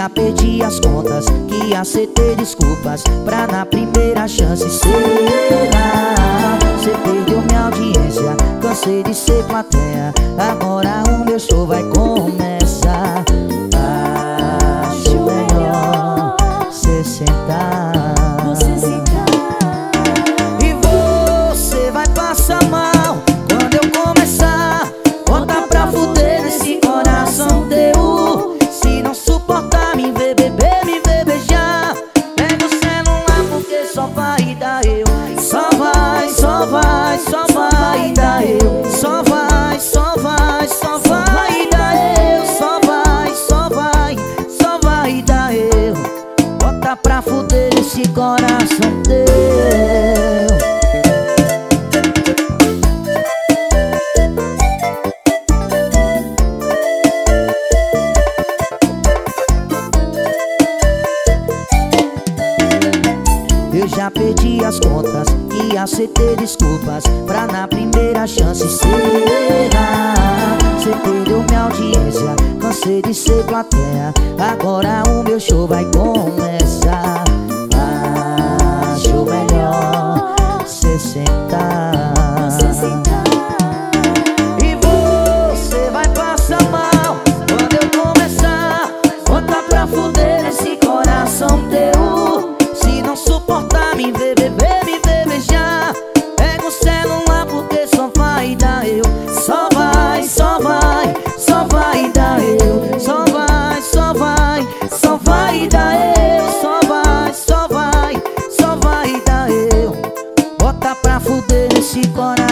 já perdi as contas, que aceitei desculpas pra na primeira chance. Será? Cê perdeu minha audiência, cansei de ser plateia, agora o meu show vai começar. Acho melhor cê sentar. E você vai passar mal quando eu começar. Bota pra fuder nesse coração teu. Se não suportar me ver beber, me ver beijar, pega o celular porque só vai dar eu. Só vai, só vai, só vai dar eu. Só vai, só vai, só vai dar eu. Só vai, só vai, só vai dar eu. Bota pra fuder esse coração teu. Eu já perdi as contas e aceitei desculpas pra na primeira chance. Será? Cê perdeu minha audiência, cansei de ser plateia, agora o meu show vai começar. Acho melhor cê sentar. E você vai passar mal quando eu começar. Bota pra fuder esse coração teu. Se não suportar me ver beber, me ver beijar, pega o celular porque só vai dar eu. Só vai, só vai, só vai dar eu. Só vai, só vai, só vai dar eu. Só vai, só vai, só vai dar eu. Bota pra fuder esse coração.